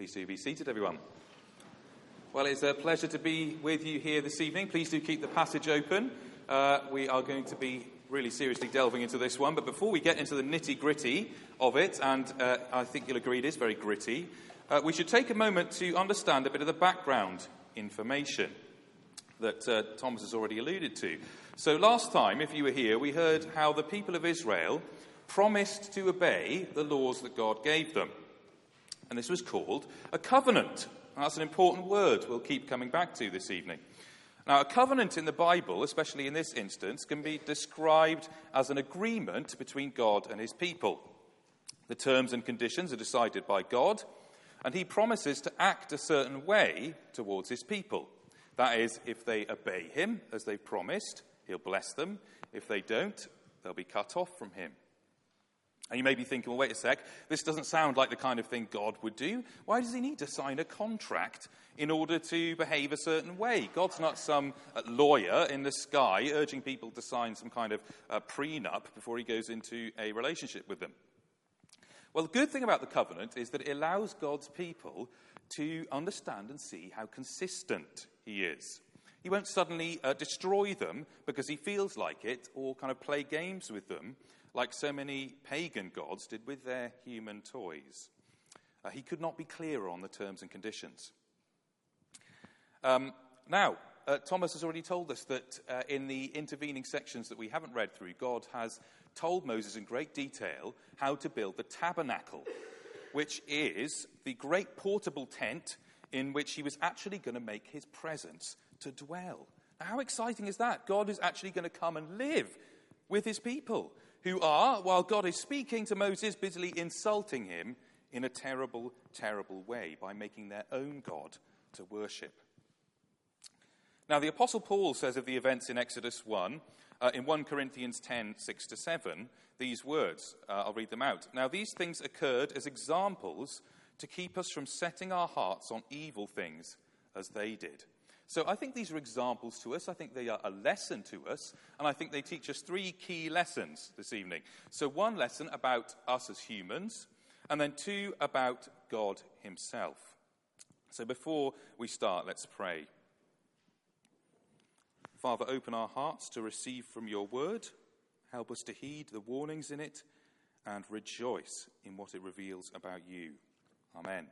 Please do be seated, everyone. Well, it's a pleasure to be with you here this evening. Please do keep the passage open. We are going to be really seriously delving into this one. But before we get into the nitty-gritty of it, and I think you'll agree it is very gritty, we should take a moment to understand a bit of the background information that Thomas has already alluded to. So last time, if you were here, we heard how the people of Israel promised to obey the laws that God gave them. And this was called a covenant. And that's an important word we'll keep coming back to this evening. Now, a covenant in the Bible, especially in this instance, can be described as an agreement between God and his people. The terms and conditions are decided by God, and he promises to act a certain way towards his people. That is, if they obey him, as they've promised, he'll bless them. If they don't, they'll be cut off from him. And you may be thinking, well, wait a sec, this doesn't sound like the kind of thing God would do. Why does he need to sign a contract in order to behave a certain way? God's not some lawyer in the sky urging people to sign some kind of prenup before he goes into a relationship with them. Well, the good thing about the covenant is that it allows God's people to understand and see how consistent he is. He won't suddenly destroy them because he feels like it, or kind of play games with them like so many pagan gods did with their human toys. He could not be clearer on the terms and conditions. Now, Thomas has already told us that in the intervening sections that we haven't read through, God has told Moses in great detail how to build the tabernacle, which is the great portable tent in which he was actually going to make his presence to dwell. Now, how exciting is that? God is actually going to come and live with his people, who are, while God is speaking to Moses, busily insulting him in a terrible, terrible way by making their own God to worship. Now, the Apostle Paul says of the events in Exodus 1, in 1 Corinthians 10, 6-7, these words. I'll read them out. Now, these things occurred as examples to keep us from setting our hearts on evil things as they did. So I think these are examples to us. I think they are a lesson to us. And I think they teach us three key lessons this evening. So one lesson about us as humans, and then two about God himself. So before we start, let's pray. Father, open our hearts to receive from your word. Help us to heed the warnings in it and rejoice in what it reveals about you. Amen.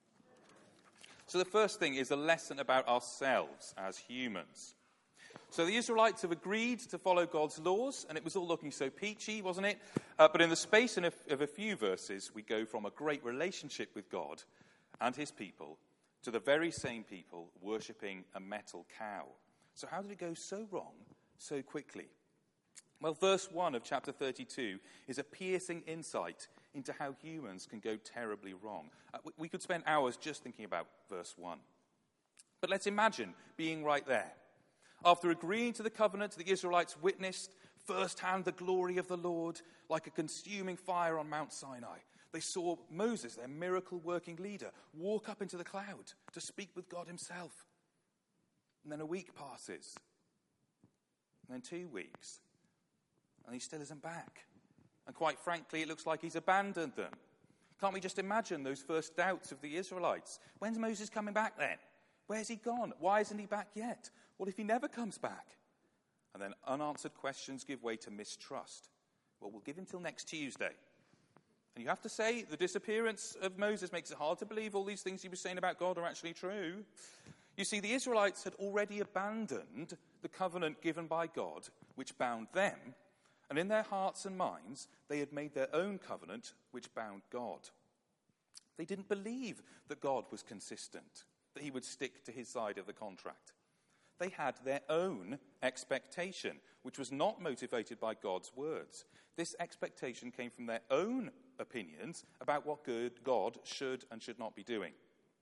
So the first thing is a lesson about ourselves as humans. So the Israelites have agreed to follow God's laws, and it was all looking so peachy, wasn't it? But in the space of a few verses, we go from a great relationship with God and his people to the very same people worshipping a metal cow. So how did it go so wrong so quickly? Well, verse 1 of chapter 32 is a piercing insight into how humans can go terribly wrong. We could spend hours just thinking about verse 1. But let's imagine being right there. After agreeing to the covenant, the Israelites witnessed firsthand the glory of the Lord like a consuming fire on Mount Sinai. They saw Moses, their miracle-working leader, walk up into the cloud to speak with God himself. And then a week passes. And then 2 weeks. And he still isn't back. And quite frankly, it looks like he's abandoned them. Can't we just imagine those first doubts of the Israelites? When's Moses coming back then? Where's he gone? Why isn't he back yet? What if he never comes back? And then unanswered questions give way to mistrust. Well, we'll give him till next Tuesday. And you have to say the disappearance of Moses makes it hard to believe all these things he was saying about God are actually true. You see, the Israelites had already abandoned the covenant given by God, which bound them. And in their hearts and minds, they had made their own covenant, which bound God. They didn't believe that God was consistent, that he would stick to his side of the contract. They had their own expectation, which was not motivated by God's words. This expectation came from their own opinions about what God should and should not be doing.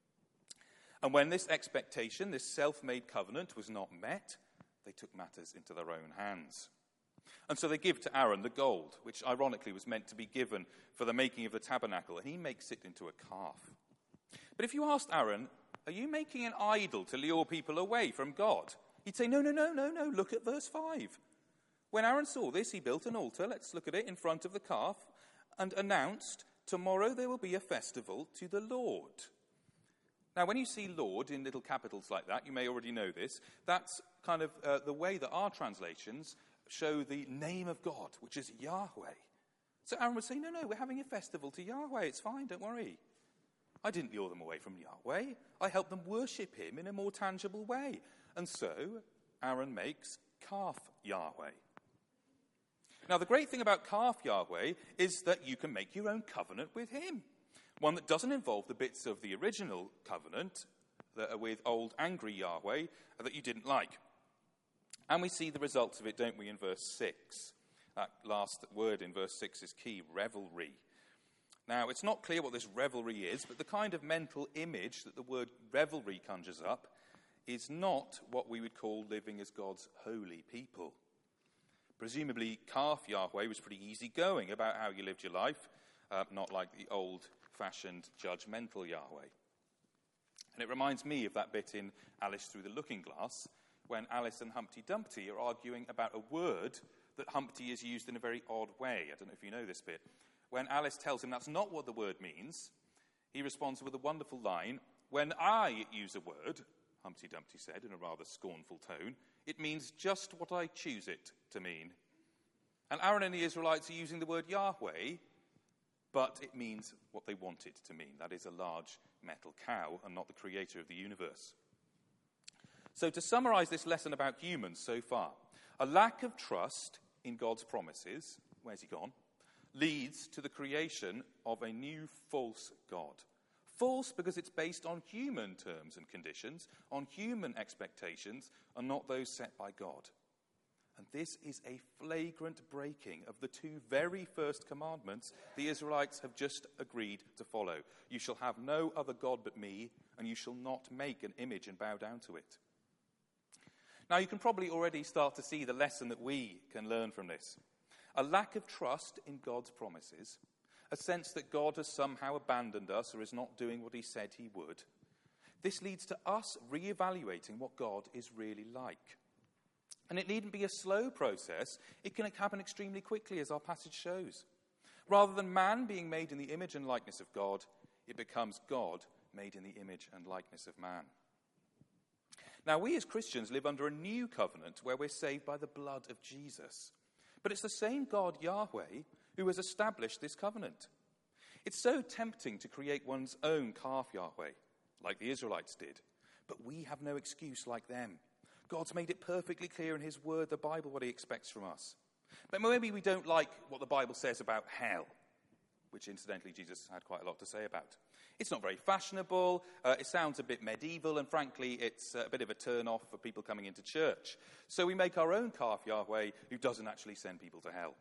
And when this expectation, this self-made covenant, was not met, they took matters into their own hands. And so they give to Aaron the gold, which ironically was meant to be given for the making of the tabernacle, and he makes it into a calf. But if you asked Aaron, are you making an idol to lure people away from God? He'd say, no, look at verse 5. When Aaron saw this, he built an altar, let's look at it, in front of the calf, and announced, tomorrow there will be a festival to the Lord. Now, when you see Lord in little capitals like that, you may already know this, that's kind of the way that our translations show the name of God, which is Yahweh. So Aaron would say, no, we're having a festival to Yahweh. It's fine, don't worry. I didn't lure them away from Yahweh. I helped them worship him in a more tangible way. And so Aaron makes calf Yahweh. Now, the great thing about calf Yahweh is that you can make your own covenant with him. One that doesn't involve the bits of the original covenant that are with old angry Yahweh that you didn't like. And we see the results of it, don't we, in verse 6. That last word in verse 6 is key, revelry. Now, it's not clear what this revelry is, but the kind of mental image that the word revelry conjures up is not what we would call living as God's holy people. Presumably, calf Yahweh was pretty easygoing about how you lived your life, not like the old-fashioned judgmental Yahweh. And it reminds me of that bit in Alice Through the Looking Glass, when Alice and Humpty Dumpty are arguing about a word that Humpty has used in a very odd way. I don't know if you know this bit. When Alice tells him that's not what the word means, he responds with a wonderful line, "When I use a word," Humpty Dumpty said in a rather scornful tone, "it means just what I choose it to mean." And Aaron and the Israelites are using the word Yahweh, but it means what they want it to mean. That is a large metal cow and not the creator of the universe. So to summarize this lesson about humans so far, a lack of trust in God's promises, where's he gone, leads to the creation of a new false God. False because it's based on human terms and conditions, on human expectations, and not those set by God. And this is a flagrant breaking of the two very first commandments the Israelites have just agreed to follow. You shall have no other God but me, and you shall not make an image and bow down to it. Now, you can probably already start to see the lesson that we can learn from this. A lack of trust in God's promises, a sense that God has somehow abandoned us or is not doing what he said he would. This leads to us reevaluating what God is really like. And it needn't be a slow process. It can happen extremely quickly, as our passage shows. Rather than man being made in the image and likeness of God, it becomes God made in the image and likeness of man. Now, we as Christians live under a new covenant where we're saved by the blood of Jesus. But it's the same God, Yahweh, who has established this covenant. It's so tempting to create one's own calf Yahweh, like the Israelites did. But we have no excuse like them. God's made it perfectly clear in his word, the Bible, what he expects from us. But maybe we don't like what the Bible says about hell, which incidentally Jesus had quite a lot to say about. It's not very fashionable, it sounds a bit medieval, and frankly it's a bit of a turn-off for people coming into church. So we make our own calf Yahweh who doesn't actually send people to hell.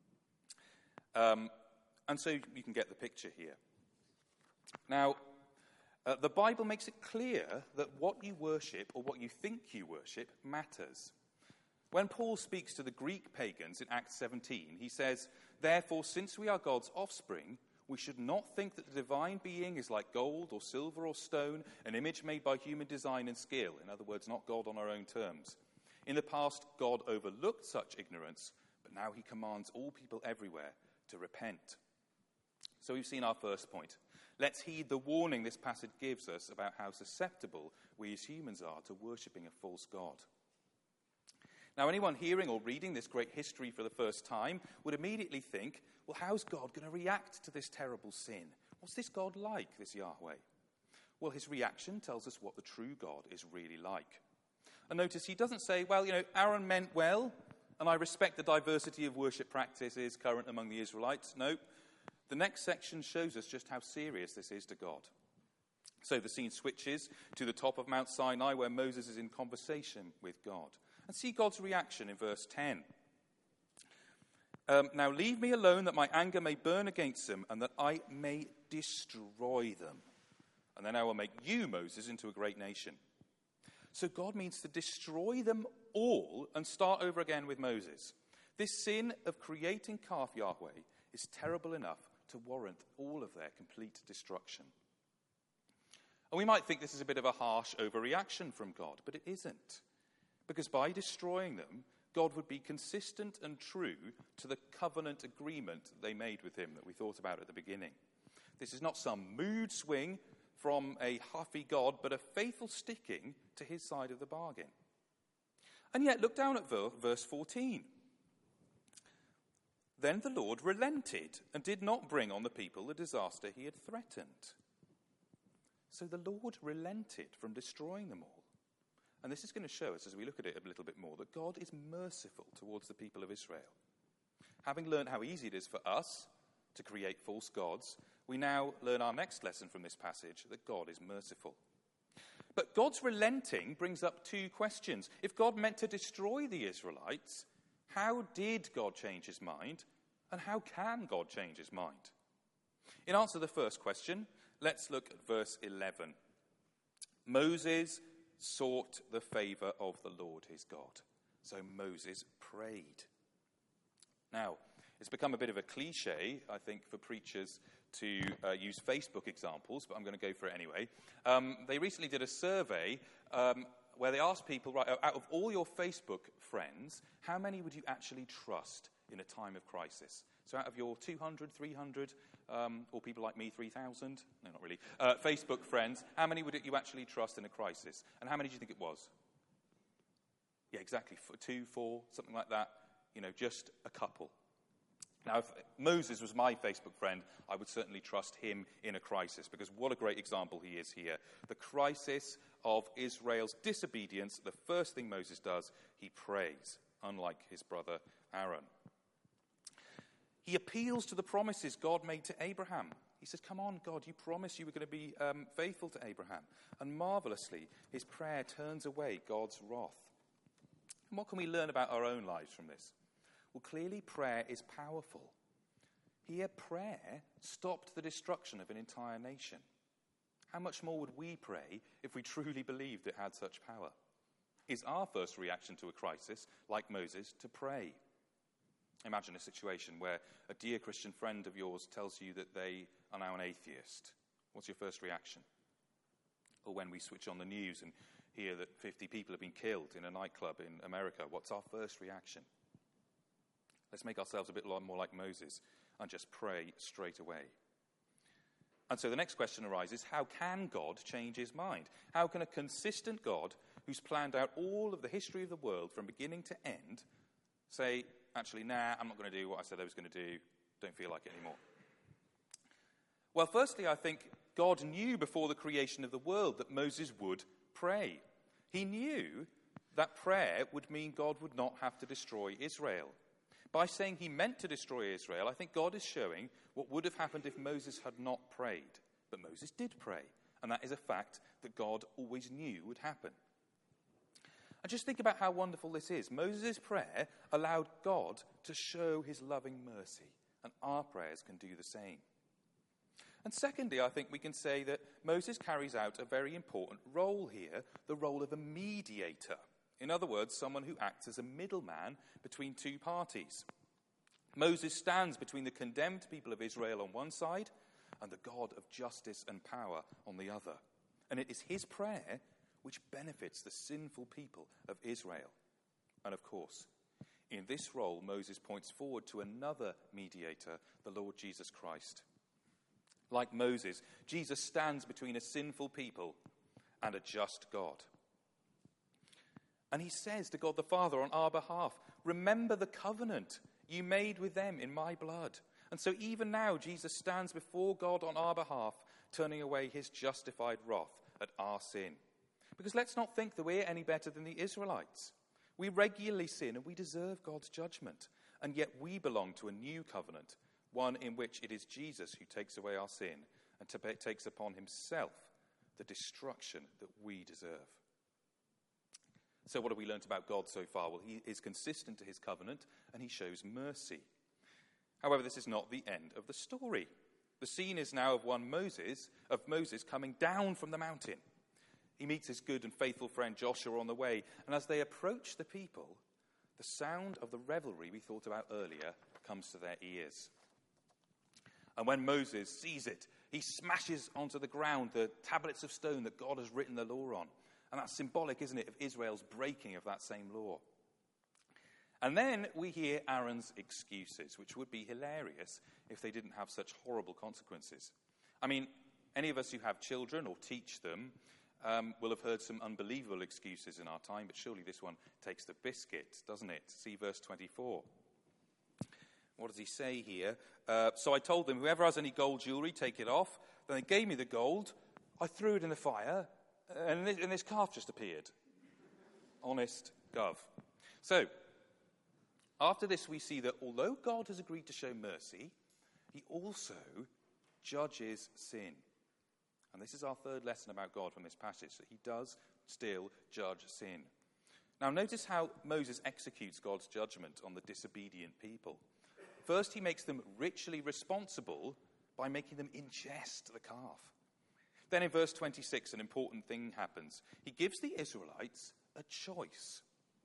And so you can get the picture here. Now, the Bible makes it clear that what you worship or what you think you worship matters. When Paul speaks to the Greek pagans in Acts 17, he says, "Therefore, since we are God's offspring, we should not think that the divine being is like gold or silver or stone, an image made by human design and skill." In other words, not God on our own terms. In the past, God overlooked such ignorance, but now he commands all people everywhere to repent. So we've seen our first point. Let's heed the warning this passage gives us about how susceptible we as humans are to worshipping a false god. Now, anyone hearing or reading this great history for the first time would immediately think, well, how's God going to react to this terrible sin? What's this God like, this Yahweh? Well, his reaction tells us what the true God is really like. And notice he doesn't say, well, Aaron meant well, and I respect the diversity of worship practices current among the Israelites. No, the next section shows us just how serious this is to God. So the scene switches to the top of Mount Sinai where Moses is in conversation with God. And see God's reaction in verse 10. "Now leave me alone that my anger may burn against them and that I may destroy them. And then I will make you, Moses, into a great nation." So God means to destroy them all and start over again with Moses. This sin of creating calf Yahweh is terrible enough to warrant all of their complete destruction. And we might think this is a bit of a harsh overreaction from God, but it isn't. Because by destroying them, God would be consistent and true to the covenant agreement they made with him that we thought about at the beginning. This is not some mood swing from a huffy God, but a faithful sticking to his side of the bargain. And yet, look down at verse 14. Then the Lord relented and did not bring on the people the disaster he had threatened. So the Lord relented from destroying them all. And this is going to show us, as we look at it a little bit more, that God is merciful towards the people of Israel. Having learned how easy it is for us to create false gods, we now learn our next lesson from this passage, that God is merciful. But God's relenting brings up two questions. If God meant to destroy the Israelites, how did God change his mind? And how can God change his mind? In answer to the first question, let's look at verse 11. Moses sought the favor of the Lord his God. So Moses prayed. Now, it's become a bit of a cliche, I think, for preachers to use Facebook examples, but I'm going to go for it anyway. They recently did a survey where they asked people, right, out of all your Facebook friends, how many would you actually trust in a time of crisis? So out of your 200, 300, or people like me, 3,000, no, not really, Facebook friends, how many would you actually trust in a crisis? And how many do you think it was? Yeah, exactly, 2, 4, something like that. You know, just a couple. Now, if Moses was my Facebook friend, I would certainly trust him in a crisis, because what a great example he is here. The crisis of Israel's disobedience, the first thing Moses does, he prays, unlike his brother Aaron. He appeals to the promises God made to Abraham. He says, come on, God, you promised you were going to be faithful to Abraham. And marvelously, his prayer turns away God's wrath. And what can we learn about our own lives from this? Well, clearly prayer is powerful. Here, prayer stopped the destruction of an entire nation. How much more would we pray if we truly believed it had such power? Is our first reaction to a crisis, like Moses, to pray? Imagine a situation where a dear Christian friend of yours tells you that they are now an atheist. What's your first reaction? Or when we switch on the news and hear that 50 people have been killed in a nightclub in America, what's our first reaction? Let's make ourselves a bit more like Moses and just pray straight away. And so the next question arises, how can God change his mind? How can a consistent God, who's planned out all of the history of the world from beginning to end, say, actually, nah, I'm not going to do what I said I was going to do, don't feel like it anymore? Well, firstly, I think God knew before the creation of the world that Moses would pray. He knew that prayer would mean God would not have to destroy Israel. By saying he meant to destroy Israel, I think God is showing what would have happened if Moses had not prayed. But Moses did pray, and that is a fact that God always knew would happen. And just think about how wonderful this is. Moses' prayer allowed God to show his loving mercy, and our prayers can do the same. And secondly, I think we can say that Moses carries out a very important role here, the role of a mediator. In other words, someone who acts as a middleman between two parties. Moses stands between the condemned people of Israel on one side and the God of justice and power on the other. And it is his prayer which benefits the sinful people of Israel. And of course, in this role, Moses points forward to another mediator, the Lord Jesus Christ. Like Moses, Jesus stands between a sinful people and a just God. And he says to God the Father on our behalf, remember the covenant you made with them in my blood. And so even now, Jesus stands before God on our behalf, turning away his justified wrath at our sin. Because let's not think that we're any better than the Israelites. We regularly sin and we deserve God's judgment. And yet we belong to a new covenant, one in which it is Jesus who takes away our sin and takes upon himself the destruction that we deserve. So what have we learnt about God so far? Well, he is consistent to his covenant and he shows mercy. However, this is not the end of the story. The scene is now of Moses coming down from the mountain. He meets his good and faithful friend Joshua on the way, and as they approach the people, the sound of the revelry we thought about earlier comes to their ears. And when Moses sees it, he smashes onto the ground the tablets of stone that God has written the law on. And that's symbolic, isn't it, of Israel's breaking of that same law. And then we hear Aaron's excuses, which would be hilarious if they didn't have such horrible consequences. I mean, Any of us who have children or teach them will have heard some unbelievable excuses in our time, but surely this one takes the biscuit, doesn't it? See verse 24. What does he say here? So I told them, whoever has any gold jewellery, take it off. Then they gave me the gold. I threw it in the fire, and this calf just appeared. Honest Gov. So, after this we see that although God has agreed to show mercy, he also judges sin. And this is our third lesson about God from this passage, that he does still judge sin. Now notice how Moses executes God's judgment on the disobedient people. First, he makes them ritually responsible by making them ingest the calf. Then in verse 26, an important thing happens. He gives the Israelites a choice.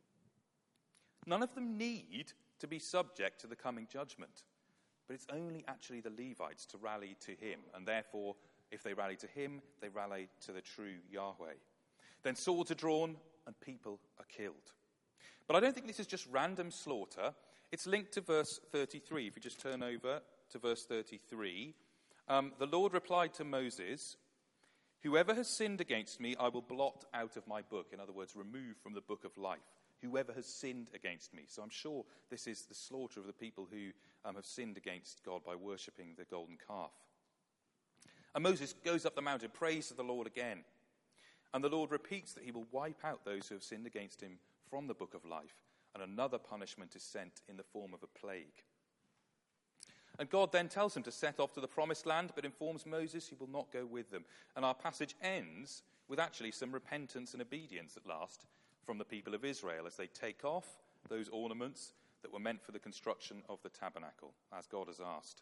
None of them need to be subject to the coming judgment, but it's only actually the Levites to rally to him, and therefore, if they rally to him, they rally to the true Yahweh. Then swords are drawn and people are killed. But I don't think this is just random slaughter. It's linked to verse 33. If you just turn over to verse 33, the Lord replied to Moses, "Whoever has sinned against me, I will blot out of my book." In other words, remove from the book of life. Whoever has sinned against me. So I'm sure this is the slaughter of the people who have sinned against God by worshipping the golden calf. And Moses goes up the mountain, prays to the Lord again. And the Lord repeats that he will wipe out those who have sinned against him from the book of life. And another punishment is sent in the form of a plague. And God then tells him to set off to the promised land, but informs Moses he will not go with them. And our passage ends with actually some repentance and obedience at last from the people of Israel as they take off those ornaments that were meant for the construction of the tabernacle, as God has asked.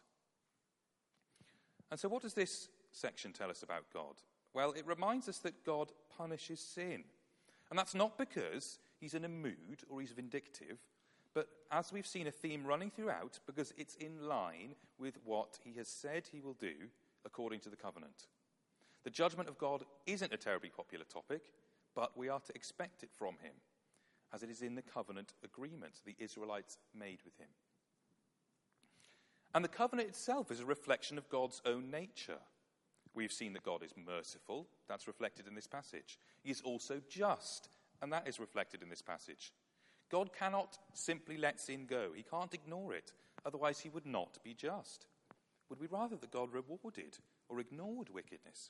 And so what does this section tell us about God? Well, it reminds us that God punishes sin. And that's not because he's in a mood or he's vindictive, but as we've seen a theme running throughout, because it's in line with what he has said he will do according to the covenant. The judgment of God isn't a terribly popular topic, but we are to expect it from him, as it is in the covenant agreement the Israelites made with him. And the covenant itself is a reflection of God's own nature. We've seen that God is merciful. That's reflected in this passage. He is also just, and that is reflected in this passage. God cannot simply let sin go. He can't ignore it. Otherwise, he would not be just. Would we rather that God rewarded or ignored wickedness?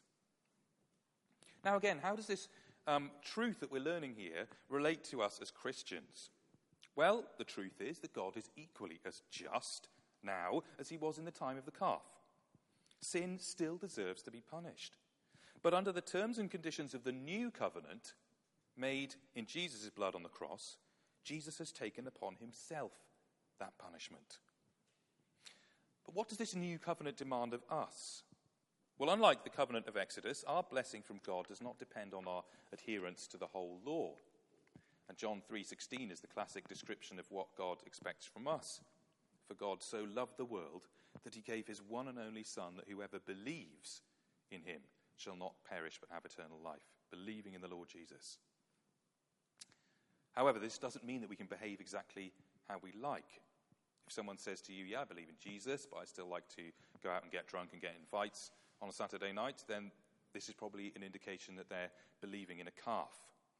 Now again, how does this truth that we're learning here relate to us as Christians? Well, the truth is that God is equally as just now as he was in the time of the calf. Sin still deserves to be punished. But under the terms and conditions of the new covenant, made in Jesus' blood on the cross, Jesus has taken upon himself that punishment. But what does this new covenant demand of us? Well, unlike the covenant of Exodus, our blessing from God does not depend on our adherence to the whole law. And John 3:16 is the classic description of what God expects from us. For God so loved the world that he gave his one and only Son, that whoever believes in him shall not perish but have eternal life. Believing in the Lord Jesus. However, this doesn't mean that we can behave exactly how we like. If someone says to you, "Yeah, I believe in Jesus, but I still like to go out and get drunk and get in fights on a Saturday night," then this is probably an indication that they're believing in a calf.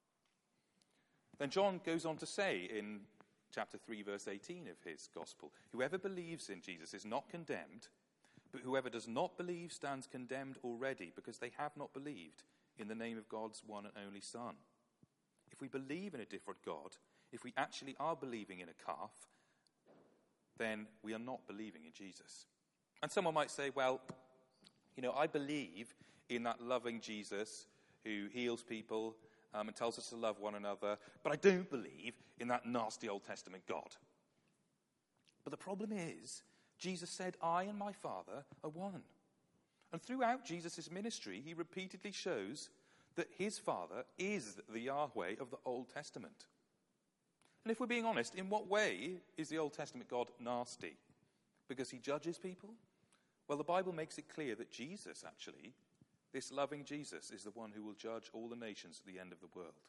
Then John goes on to say in chapter 3, verse 18 of his gospel, "Whoever believes in Jesus is not condemned, but whoever does not believe stands condemned already, because they have not believed in the name of God's one and only Son." If we believe in a different God, if we actually are believing in a calf, then we are not believing in Jesus. And someone might say, "Well, I believe in that loving Jesus who heals people and tells us to love one another, but I don't believe in that nasty Old Testament God." But the problem is, Jesus said, "I and my Father are one." And throughout Jesus' ministry, he repeatedly shows that his Father is the Yahweh of the Old Testament. And if we're being honest, in what way is the Old Testament God nasty? Because he judges people? Well, the Bible makes it clear that Jesus, actually, this loving Jesus, is the one who will judge all the nations at the end of the world.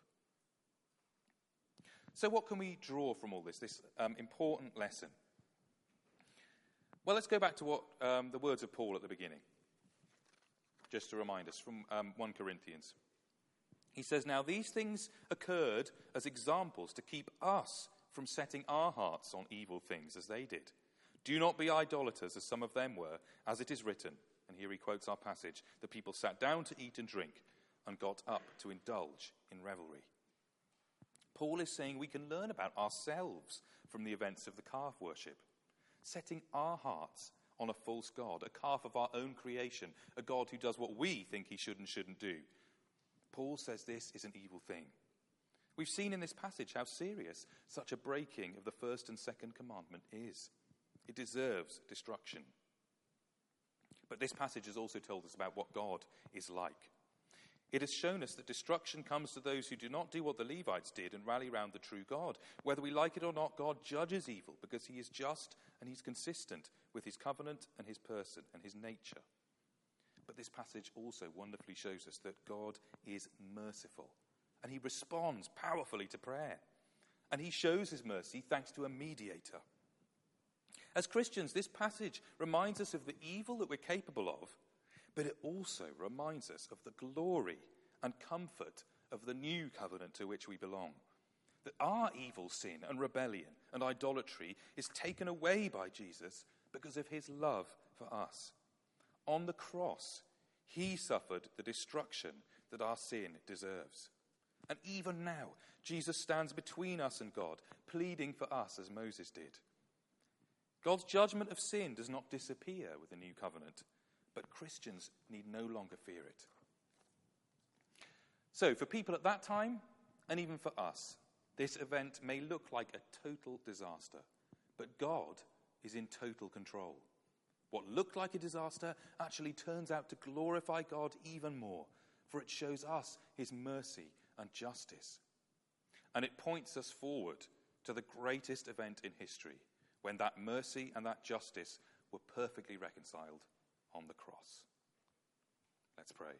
So what can we draw from all this important lesson? Well, let's go back to what the words of Paul at the beginning. just to remind us, from 1 Corinthians. He says, "Now these things occurred as examples to keep us from setting our hearts on evil things as they did. Do not be idolaters as some of them were, as it is written." And here he quotes our passage, "The people sat down to eat and drink and got up to indulge in revelry." Paul is saying we can learn about ourselves from the events of the calf worship, setting our hearts on a false god, a calf of our own creation, a god who does what we think he should and shouldn't do. Paul says this is an evil thing. We've seen in this passage how serious such a breaking of the first and second commandment is. It deserves destruction. But this passage has also told us about what God is like. It has shown us that destruction comes to those who do not do what the Levites did and rally round the true God. Whether we like it or not, God judges evil because he is just and he's consistent with his covenant and his person and his nature. But this passage also wonderfully shows us that God is merciful and he responds powerfully to prayer. And he shows his mercy thanks to a mediator. As Christians, this passage reminds us of the evil that we're capable of, but it also reminds us of the glory and comfort of the new covenant to which we belong. That our evil sin and rebellion and idolatry is taken away by Jesus because of his love for us. On the cross, he suffered the destruction that our sin deserves. And even now, Jesus stands between us and God, pleading for us as Moses did. God's judgment of sin does not disappear with the new covenant, but Christians need no longer fear it. So, for people at that time, and even for us, this event may look like a total disaster, but God is in total control. What looked like a disaster actually turns out to glorify God even more, for it shows us his mercy and justice. And it points us forward to the greatest event in history, when that mercy and that justice were perfectly reconciled on the cross. Let's pray.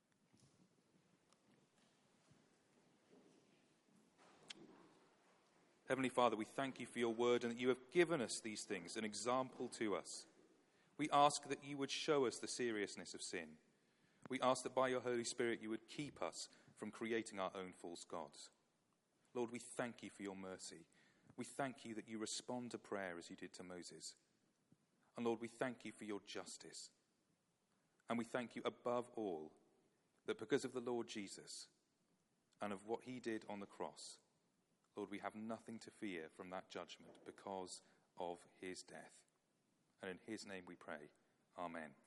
Heavenly Father, we thank you for your word and that you have given us these things, an example to us. We ask that you would show us the seriousness of sin. We ask that by your Holy Spirit you would keep us from creating our own false gods. Lord, we thank you for your mercy. We thank you that you respond to prayer as you did to Moses. And Lord, we thank you for your justice. And we thank you above all that because of the Lord Jesus and of what he did on the cross, Lord, we have nothing to fear from that judgment because of his death. And in his name we pray. Amen.